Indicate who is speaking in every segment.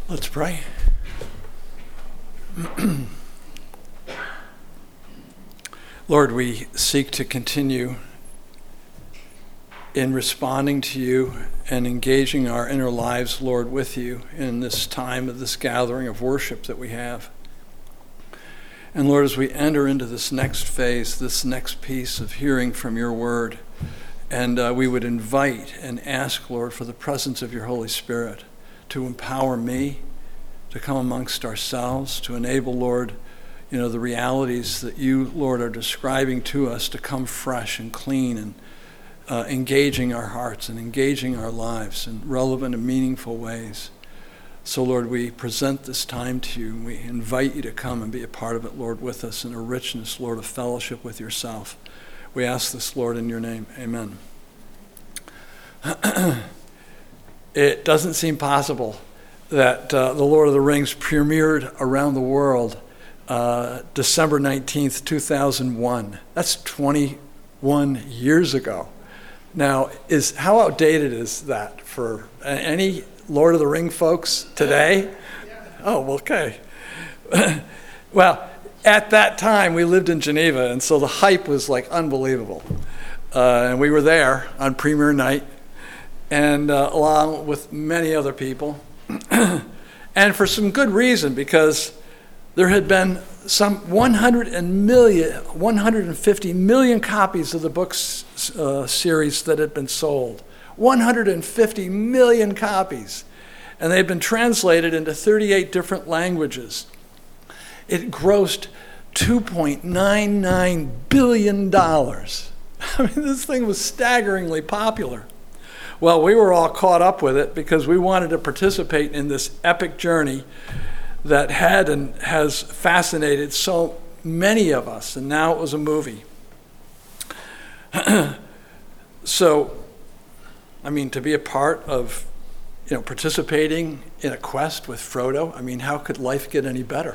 Speaker 1: Let's pray. Lord, we seek to continue in responding to you and engaging our inner lives, Lord, with you in this time of this gathering of worship that we have. And Lord, as we enter into this next phase, this next piece of hearing from your word, and we would invite and ask, Lord, for the presence of your Holy Spirit to empower me to come amongst ourselves, to enable, Lord, the realities that you, Lord, are describing to us to come fresh and clean and engaging our hearts and engaging our lives in relevant and meaningful ways. So, Lord, we present this time to you, and we invite you to come and be a part of it, Lord, with us in a richness, Lord, of fellowship with yourself. We ask this, Lord, in your name. Amen. It doesn't seem possible that The Lord of the Rings premiered around the world December 19th, 2001. That's 21 years ago. Now, how outdated is that for any Lord of the Ring folks today? Oh, okay. Well, at that time, we lived in Geneva, and so the hype was like unbelievable. And we were there on premiere night, and along with many other people. And for some good reason, because there had been some 150 million copies of the book series that had been sold. 150 million copies. And they'd been translated into 38 different languages. It grossed $2.99 billion. I mean, this thing was staggeringly popular. Well, we were all caught up with it because we wanted to participate in this epic journey that had and has fascinated so many of us, and now it was a movie. So, I mean, to be a part of, participating in a quest with Frodo, I mean, how could life get any better?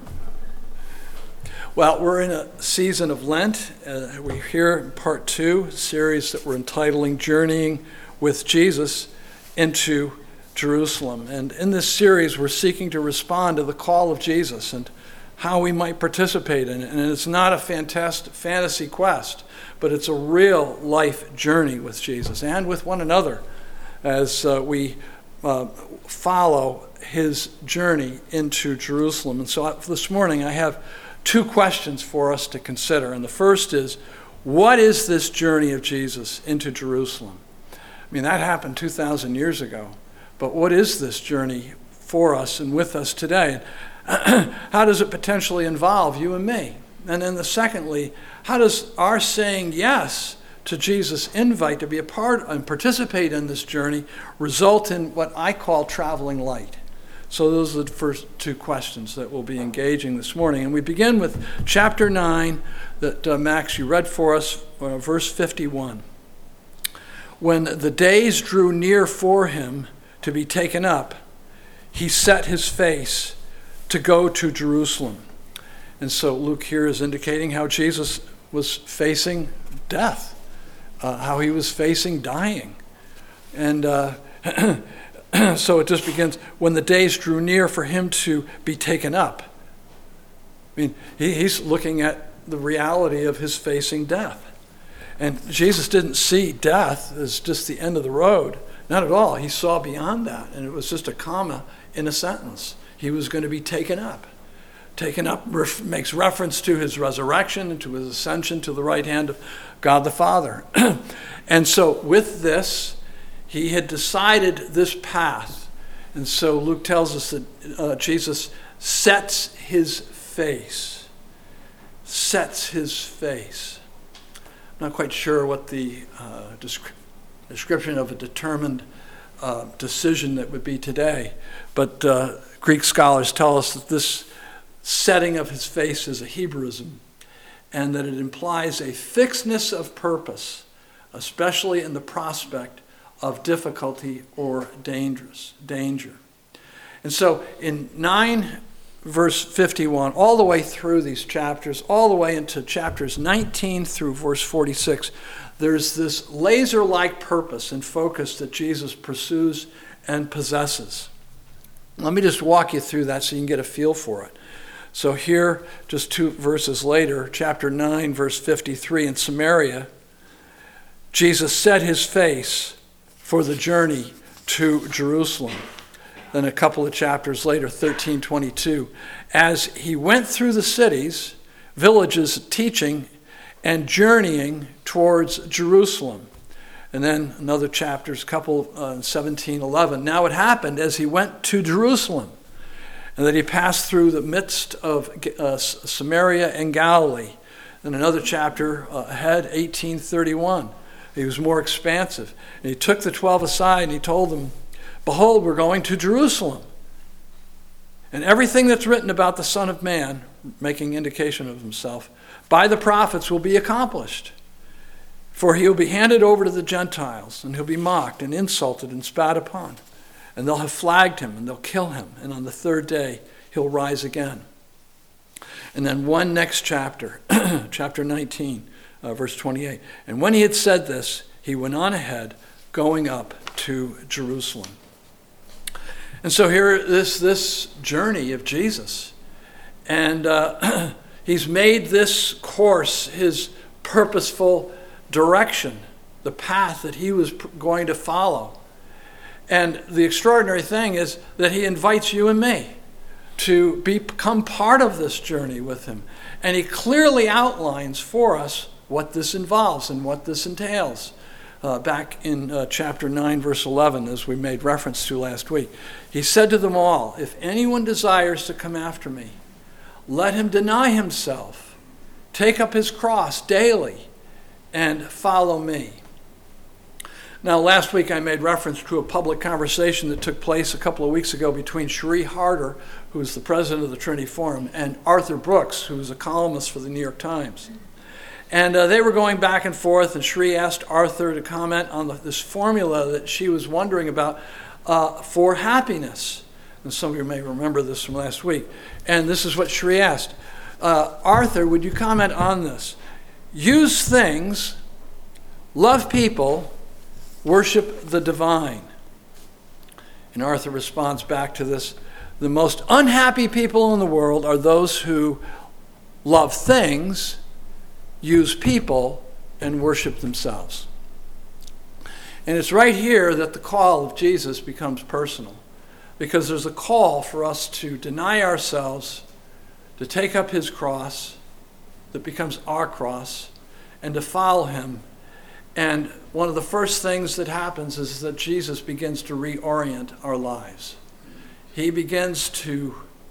Speaker 1: Well, we're in a season of Lent. We're here in part 2, a series that we're entitling Journeying with Jesus into Jerusalem. And in this series, we're seeking to respond to the call of Jesus and how we might participate in it. And it's not a fantasy quest, but it's a real life journey with Jesus and with one another as we follow his journey into Jerusalem. And so this morning, I have 2 questions for us to consider. And the first is, what is this journey of Jesus into Jerusalem? I mean, that happened 2,000 years ago. But what is this journey for us and with us today? How does it potentially involve you and me? And then secondly, how does our saying yes to Jesus' invite to be a part and participate in this journey result in what I call traveling light? So those are the first 2 questions that we'll be engaging this morning. And we begin with chapter 9 that Max, you read for us, verse 51. When the days drew near for him to be taken up, he set his face to go to Jerusalem. And so Luke here is indicating how Jesus was facing death, how he was facing dying. And so it just begins, when the days drew near for him to be taken up. I mean, he's looking at the reality of his facing death. And Jesus didn't see death as just the end of the road. Not at all. He saw beyond that, and it was just a comma in a sentence. He was going to be taken up. Taken up makes reference to his resurrection and to his ascension to the right hand of God the Father. And so with this, he had decided this path. And so Luke tells us that Jesus sets his face. Sets his face. I'm not quite sure what the description of a determined decision that would be today, but Greek scholars tell us that this setting of his face is a Hebraism, and that it implies a fixedness of purpose, especially in the prospect of difficulty or danger. And so in 9 verse 51, all the way through these chapters, all the way into chapters 19 through verse 46, there's this laser-like purpose and focus that Jesus pursues and possesses. Let me just walk you through that so you can get a feel for it. So here, just 2 verses later, chapter 9, verse 53, in Samaria, Jesus set his face for the journey to Jerusalem. Then a couple of chapters later, 13:22, as he went through the cities, villages, teaching and journeying towards Jerusalem. And then another chapters, couple 17:11. Now it happened as he went to Jerusalem, and that he passed through the midst of Samaria and Galilee. And another chapter ahead, 18:31. He was more expansive. And he took the 12 aside and he told them, "Behold, we're going to Jerusalem. And everything that's written about the Son of Man," making indication of himself, "by the prophets will be accomplished. For he will be handed over to the Gentiles, and he'll be mocked and insulted and spat upon. And they'll have flagged him, and they'll kill him. And on the third day, he'll rise again." And then one next chapter, chapter 19, verse 28. "And when he had said this, he went on ahead, going up to Jerusalem." And so here is this journey of Jesus. And he's made this course his purposeful direction, the path that he was going to follow. And the extraordinary thing is that he invites you and me to become part of this journey with him. And he clearly outlines for us what this involves and what this entails. Back in chapter 9, verse 11, as we made reference to last week. He said to them all, "If anyone desires to come after me, let him deny himself, take up his cross daily, and follow me." Now, last week I made reference to a public conversation that took place a couple of weeks ago between Cherie Harder, who is the president of the Trinity Forum, and Arthur Brooks, who is a columnist for the New York Times. And they were going back and forth, and Cherie asked Arthur to comment on this formula that she was wondering about for happiness. And some of you may remember this from last week. And this is what Cherie asked. "Arthur, would you comment on this? Use things, love people, worship the divine." And Arthur responds back to this, "The most unhappy people in the world are those who love things, use people, and worship themselves." And it's right here that the call of Jesus becomes personal, because there's a call for us to deny ourselves, to take up his cross that becomes our cross, and to follow him. And one of the first things that happens is that Jesus begins to reorient our lives. He begins to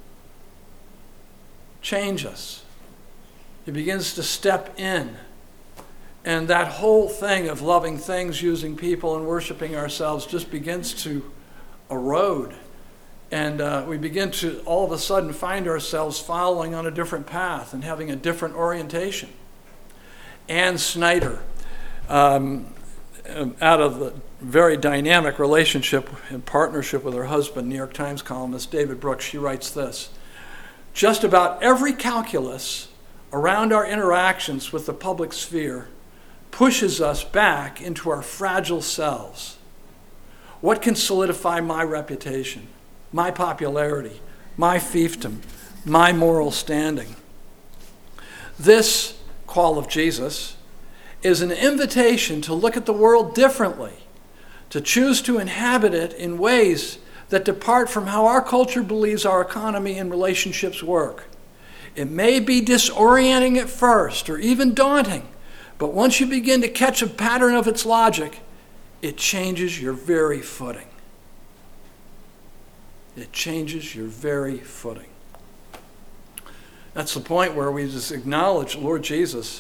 Speaker 1: change us. He begins to step in. And that whole thing of loving things, using people, and worshiping ourselves just begins to erode. And we begin to all of a sudden find ourselves following on a different path and having a different orientation. Ann Snyder, out of the very dynamic relationship and partnership with her husband, New York Times columnist David Brooks, she writes this: "Just about every calculus around our interactions with the public sphere pushes us back into our fragile selves. What can solidify my reputation, my popularity, my fiefdom, my moral standing?" This call of Jesus is an invitation to look at the world differently, to choose to inhabit it in ways that depart from how our culture believes our economy and relationships work. It may be disorienting at first or even daunting, but once you begin to catch a pattern of its logic, it changes your very footing. It changes your very footing. That's the point where we just acknowledge, Lord Jesus,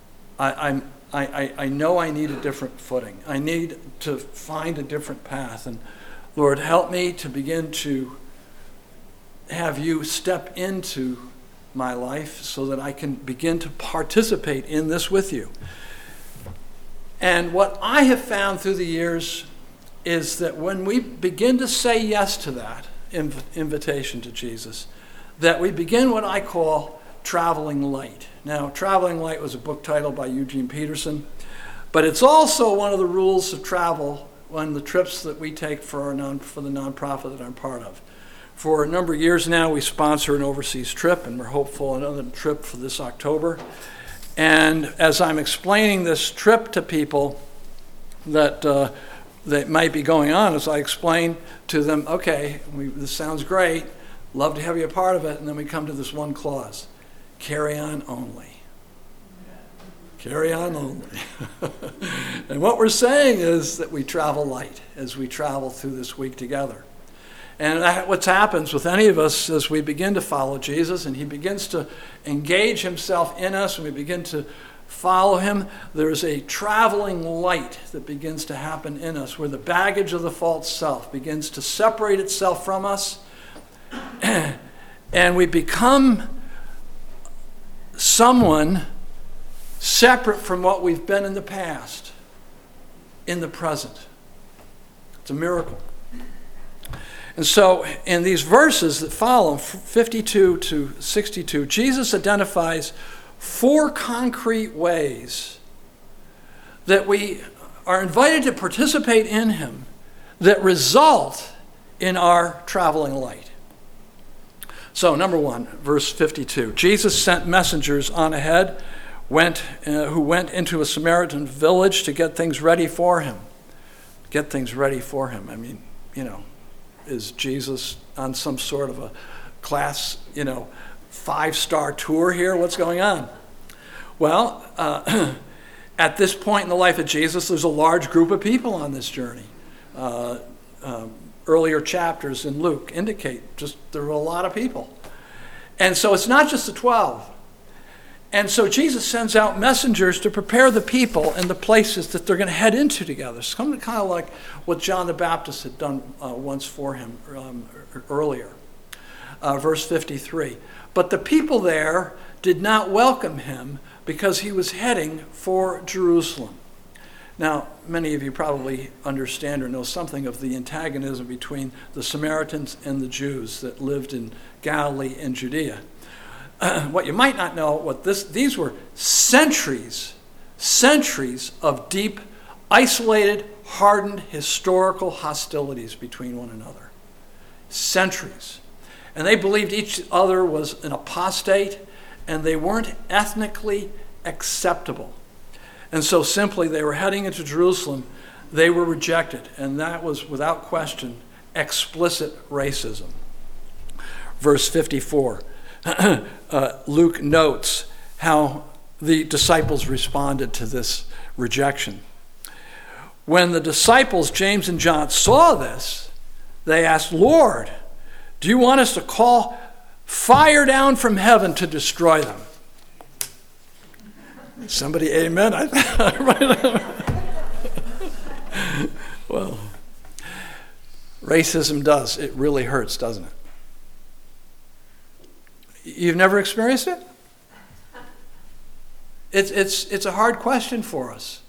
Speaker 1: I know I need a different footing. I need to find a different path. And Lord, help me to begin to have you step into my life so that I can begin to participate in this with you. And what I have found through the years is that when we begin to say yes to that invitation to Jesus, that we begin what I call traveling light. Now, Traveling Light was a book title by Eugene Peterson, but it's also one of the rules of travel on the trips that we take for the nonprofit that I'm part of. For a number of years now, we sponsor an overseas trip, and we're hopeful another trip for this October. And as I'm explaining this trip to people that might be going on, as I explain to them, okay, this sounds great, love to have you a part of it, and then we come to this one clause, carry on only. Carry on only. And what we're saying is that we travel light as we travel through this week together. And what happens with any of us as we begin to follow Jesus and he begins to engage himself in us and we begin to follow him, there's a traveling light that begins to happen in us where the baggage of the false self begins to separate itself from us and we become someone separate from what we've been in the past, in the present. It's a miracle. And so in these verses that follow, 52 to 62, Jesus identifies 4 concrete ways that we are invited to participate in him that result in our traveling light. So number 1, verse 52, Jesus sent messengers on ahead who went into a Samaritan village to get things ready for him. Get things ready for him. I mean, is Jesus on some sort of a class, 5-star tour here? What's going on? Well, at this point in the life of Jesus, there's a large group of people on this journey. Earlier chapters in Luke indicate there were a lot of people. And so it's not just the 12. And so Jesus sends out messengers to prepare the people and the places that they're going to head into together. It's kind of like what John the Baptist had done once for him earlier. Verse 53. But the people there did not welcome him because he was heading for Jerusalem. Now, many of you probably understand or know something of the antagonism between the Samaritans and the Jews that lived in Galilee and Judea. What you might not know, these were centuries of deep, isolated, hardened, historical hostilities between one another. Centuries. And they believed each other was an apostate, and they weren't ethnically acceptable. And so simply they were heading into Jerusalem, they were rejected, and that was, without question, explicit racism. Verse 54. Luke notes how the disciples responded to this rejection. When the disciples, James and John, saw this, they asked, Lord, do you want us to call fire down from heaven to destroy them? Somebody amen? Well, racism does. It really hurts, doesn't it? You've never experienced it? It's a hard question for us.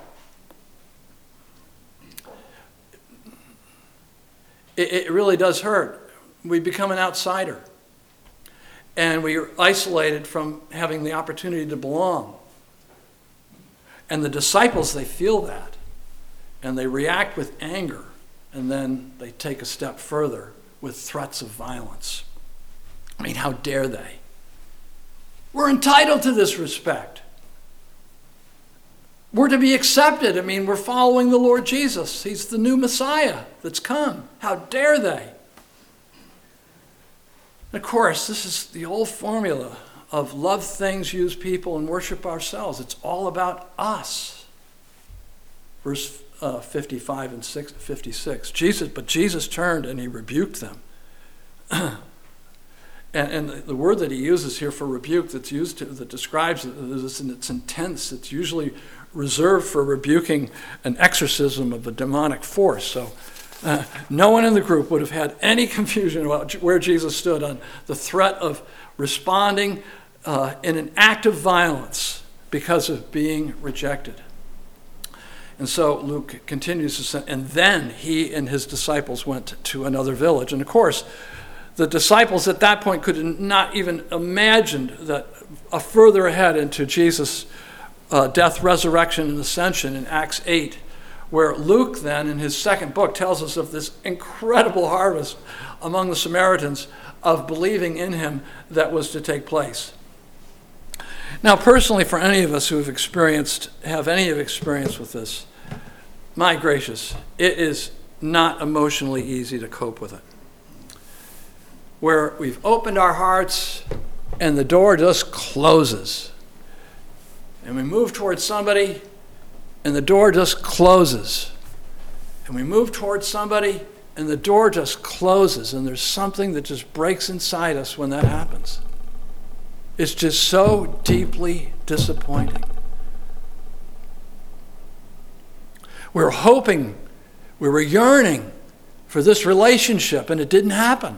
Speaker 1: It really does hurt. We become an outsider. And we are isolated from having the opportunity to belong. And the disciples, they feel that. And they react with anger. And then they take a step further with threats of violence. I mean, how dare they? We're entitled to this respect. We're to be accepted. I mean, we're following the Lord Jesus. He's the new Messiah that's come. How dare they? Of course, this is the old formula of love things, use people, and worship ourselves. It's all about us. Verse 55 and 56. Jesus turned and he rebuked them. And the word that he uses here for rebuke that describes this, and it's intense. It's usually reserved for rebuking an exorcism of a demonic force. So no one in the group would have had any confusion about where Jesus stood on the threat of responding in an act of violence because of being rejected. And so Luke continues to say, and then he and his disciples went to another village. And of course, the disciples at that point could not even imagine that further ahead into Jesus' death, resurrection, and ascension in Acts 8, where Luke then in his second book tells us of this incredible harvest among the Samaritans of believing in him that was to take place. Now, personally, for any of us who have any experience with this, my gracious, it is not emotionally easy to cope with it. Where we've opened our hearts and the door just closes. And we move towards somebody and the door just closes. And we move towards somebody and the door just closes. And there's something that just breaks inside us when that happens. It's just so deeply disappointing. We were hoping, we were yearning for this relationship, and it didn't happen.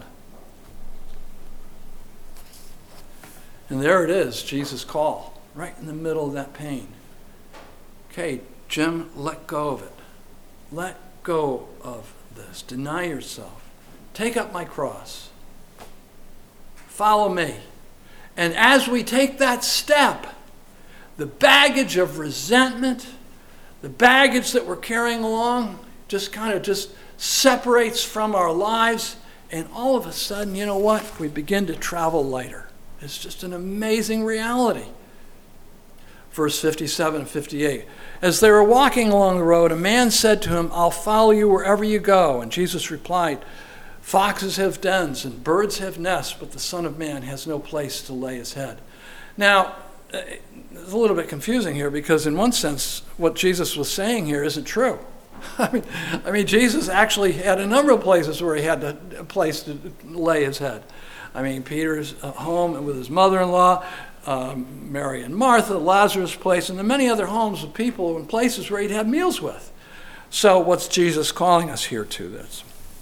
Speaker 1: And there it is, Jesus' call, right in the middle of that pain. Okay, Jim, let go of it. Let go of this. Deny yourself. Take up my cross. Follow me. And as we take that step, the baggage of resentment, the baggage that we're carrying along, just separates from our lives. And all of a sudden, you know what? We begin to travel lighter. It's just an amazing reality. Verse 57 and 58. As they were walking along the road, a man said to him, I'll follow you wherever you go. And Jesus replied, foxes have dens and birds have nests, but the Son of Man has no place to lay his head. Now, it's a little bit confusing here because in one sense, what Jesus was saying here isn't true. I mean, Jesus actually had a number of places where he had a place to lay his head. I mean, Peter's home with his mother-in-law, Mary and Martha, Lazarus' place, and the many other homes of people and places where he'd had meals with. So what's Jesus calling us here to this?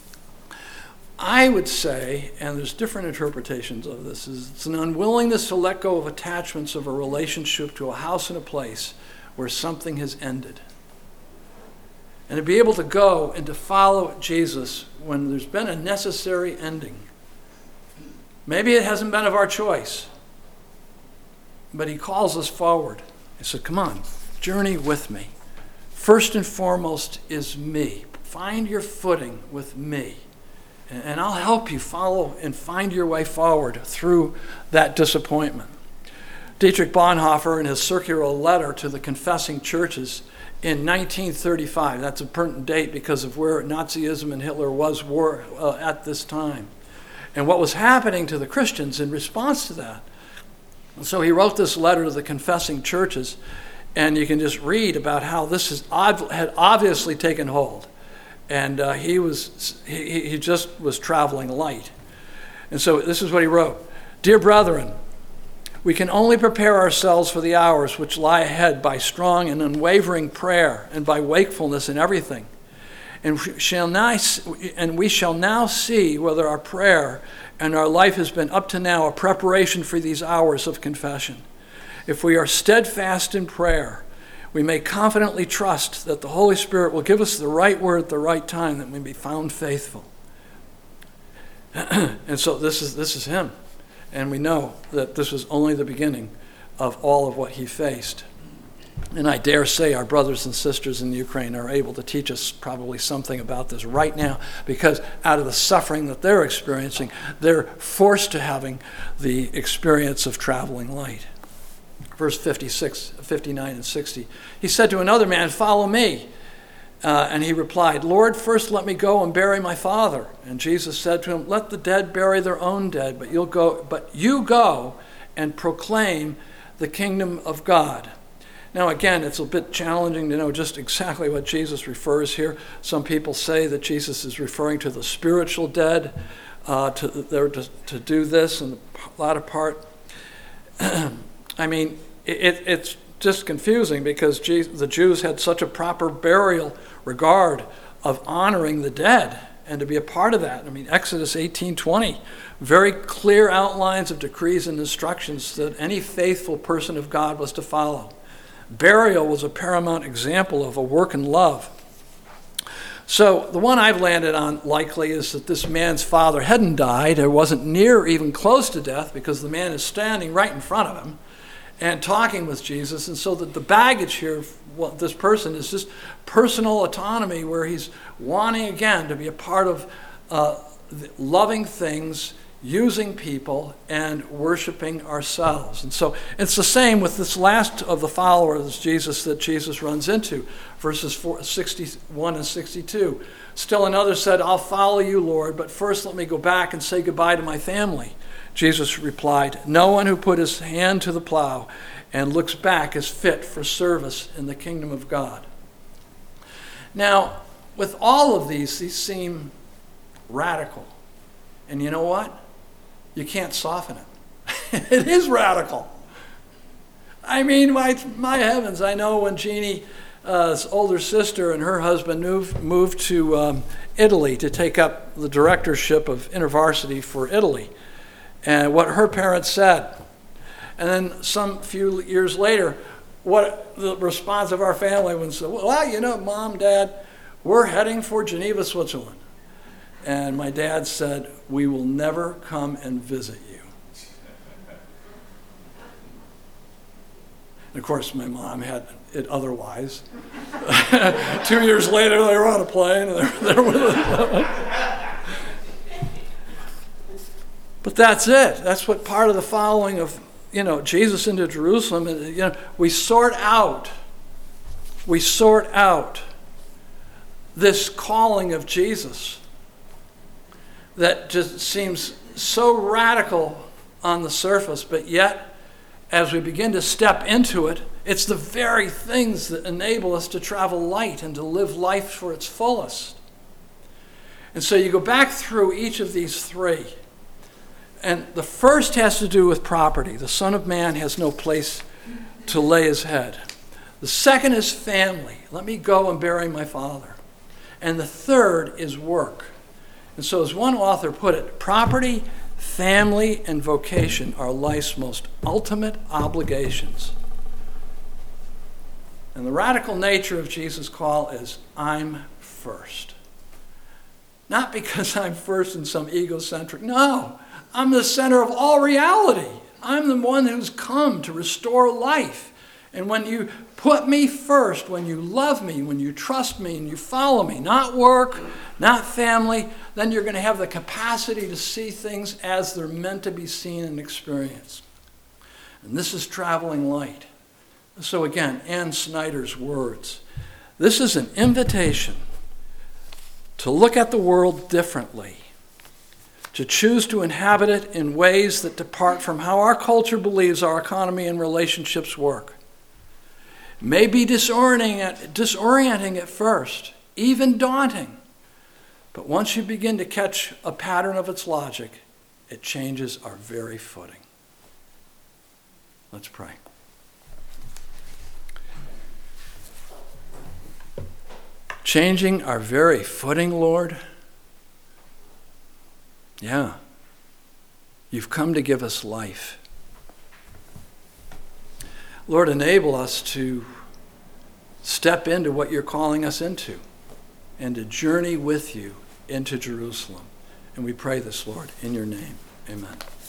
Speaker 1: I would say, and there's different interpretations of this, is it's an unwillingness to let go of attachments of a relationship to a house and a place where something has ended. And to be able to go and to follow Jesus when there's been a necessary ending. Maybe it hasn't been of our choice, but he calls us forward. He said, come on, journey with me. First and foremost is me. Find your footing with me. And I'll help you follow and find your way forward through that disappointment. Dietrich Bonhoeffer, in his circular letter to the confessing churches in 1935, that's a pertinent date because of where Nazism and Hitler was at this time, and what was happening to the Christians in response to that. And so he wrote this letter to the confessing churches, and you can just read about how this had obviously taken hold. And he just was traveling light. And so this is what he wrote. Dear brethren, we can only prepare ourselves for the hours which lie ahead by strong and unwavering prayer and by wakefulness in everything. And we shall now see whether our prayer and our life has been up to now a preparation for these hours of confession. If we are steadfast in prayer, we may confidently trust that the Holy Spirit will give us the right word at the right time, that we may be found faithful. And so this is him. And we know that this was only the beginning of all of what he faced. And I dare say our brothers and sisters in Ukraine are able to teach us probably something about this right now, because out of the suffering that they're experiencing, they're forced to having the experience of traveling light. Verse 56, 59, and 60. He said to another man, follow me. And he replied, Lord, first let me go and bury my father. And Jesus said to him, let the dead bury their own dead, but you go and proclaim the kingdom of God. Now again, it's a bit challenging to know just exactly what Jesus refers here. Some people say that Jesus is referring to the spiritual dead, to do this in the latter part. I mean, it's just confusing because the Jews had such a proper burial regard of honoring the dead and to be a part of that. I mean, Exodus 18:20, very clear outlines of decrees and instructions that any faithful person of God was to follow. Burial was a paramount example of a work in love. So the one I've landed on likely is that this man's father hadn't died or wasn't near or even close to death, because the man is standing right in front of him and talking with Jesus. And so that the baggage here of this person is just personal autonomy, where he's wanting again to be a part of loving things, using people, and worshiping ourselves. And so it's the same with this last of the followers that Jesus runs into, verses 61 and 62. Still another said, "I'll follow you, Lord, but first let me go back and say goodbye to my family." Jesus replied, "No one who put his hand to the plow and looks back is fit for service in the kingdom of God." Now, with all of these seem radical. And you know what? You can't soften it. It is radical. I mean, my heavens, I know when Jeannie's older sister and her husband moved to Italy to take up the directorship of InterVarsity for Italy, and what her parents said. And then some few years later, what the response of our family was, "Well, you know, Mom, Dad, we're heading for Geneva, Switzerland." And my dad said, "We will never come and visit you." And of course, my mom had it otherwise. 2 years later, they were on a plane and they're with us. But that's it. That's what part of the following of, Jesus into Jerusalem. We sort out this calling of Jesus that just seems so radical on the surface, but yet, as we begin to step into it, it's the very things that enable us to travel light and to live life for its fullest. And so you go back through each of these three, and the first has to do with property. The Son of Man has no place to lay his head. The second is family. Let me go and bury my father. And the third is work. And so as one author put it, property, family, and vocation are life's most ultimate obligations. And the radical nature of Jesus' call is, I'm first. Not because I'm first in some egocentric, no, I'm the center of all reality. I'm the one who's come to restore life. And when you put me first, when you love me, when you trust me and you follow me, not work, not family, then you're going to have the capacity to see things as they're meant to be seen and experienced. And this is traveling light. So again, Ann Snyder's words. This is an invitation to look at the world differently, to choose to inhabit it in ways that depart from how our culture believes our economy and relationships work. It may be disorienting at first, even daunting, but once you begin to catch a pattern of its logic, it changes our very footing. Let's pray. Changing our very footing, Lord. Yeah. You've come to give us life. Lord, enable us to step into what you're calling us into and to journey with you into Jerusalem. And we pray this, Lord, in your name. Amen.